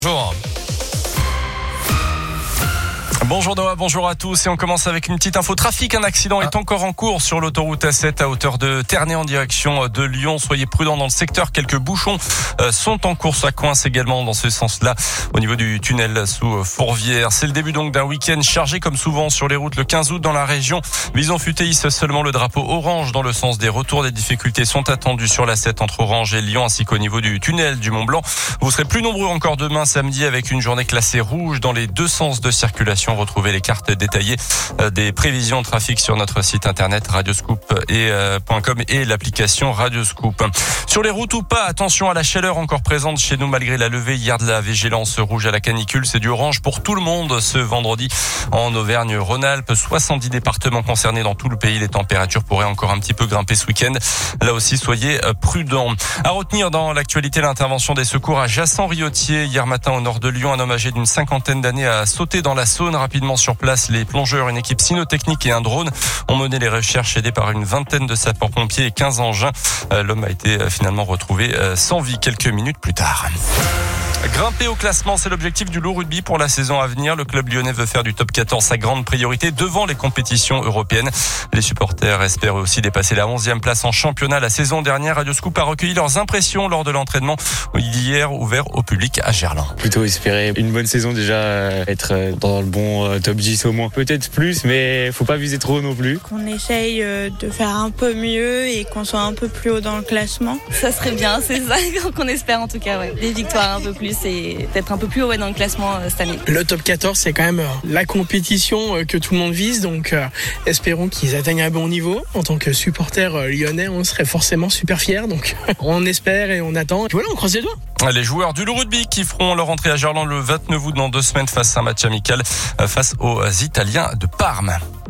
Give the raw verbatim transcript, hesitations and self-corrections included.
Bonjour. Bonjour Noah, bonjour à tous et on commence avec une petite info trafic. Un accident est encore en cours sur l'autoroute A sept à hauteur de Ternay en direction de Lyon. Soyez prudents dans le secteur, quelques bouchons sont en cours, ça coince également dans ce sens-là au niveau du tunnel sous Fourvière. C'est le début donc d'un week-end chargé comme souvent sur les routes le quinze août dans la région. Bison-Futé hisse seulement le drapeau orange dans le sens des retours. Des difficultés sont attendues sur l'A sept entre Orange et Lyon ainsi qu'au niveau du tunnel du Mont-Blanc. Vous serez plus nombreux encore demain samedi avec une journée classée rouge dans les deux sens de circulation. Retrouvez les cartes détaillées des prévisions de trafic sur notre site internet radioscoop et euh, .com et l'application Radioscoop. Sur les routes ou pas, attention à la chaleur encore présente chez nous malgré la levée hier de la vigilance rouge à la canicule. C'est du orange pour tout le monde ce vendredi en Auvergne-Rhône-Alpes. soixante-dix départements concernés dans tout le pays. Les températures pourraient encore un petit peu grimper ce week-end. Là aussi, soyez prudents. À retenir dans l'actualité, l'intervention des secours à Jassan-Riotier. Hier matin au nord de Lyon, un homme âgé d'une cinquantaine d'années a sauté dans la Saône. Rapidement sur place, les plongeurs, une équipe cynotechnique et un drone ont mené les recherches aidés par une vingtaine de sapeurs-pompiers et quinze engins. L'homme a été finalement retrouvé sans vie quelques minutes plus tard. Grimper au classement, c'est l'objectif du Loup Rugby pour la saison à venir. Le club lyonnais veut faire du top quatorze sa grande priorité devant les compétitions européennes. Les supporters espèrent aussi dépasser la onzième place en championnat. La saison dernière, Radioscoop a recueilli leurs impressions lors de l'entraînement hier ouvert au public à Gerland. Plutôt espérer une bonne saison déjà, être dans le bon top dix au moins. Peut-être plus, mais faut pas viser trop non plus. Qu'on essaye de faire un peu mieux et qu'on soit un peu plus haut dans le classement. Ça serait bien, c'est ça qu'on espère en tout cas. Ouais. Des victoires un peu plus et d'être un peu plus haut dans le classement euh, cette année. Le top quatorze, c'est quand même euh, la compétition euh, que tout le monde vise, donc euh, espérons qu'ils atteignent un bon niveau. En tant que supporter euh, lyonnais, on serait forcément super fiers, donc on espère et on attend. Et voilà, on croise les doigts. Les joueurs du Loup Rugby qui feront leur entrée à Gerland le vingt-neuf août dans deux semaines face à un match amical face aux Italiens de Parme.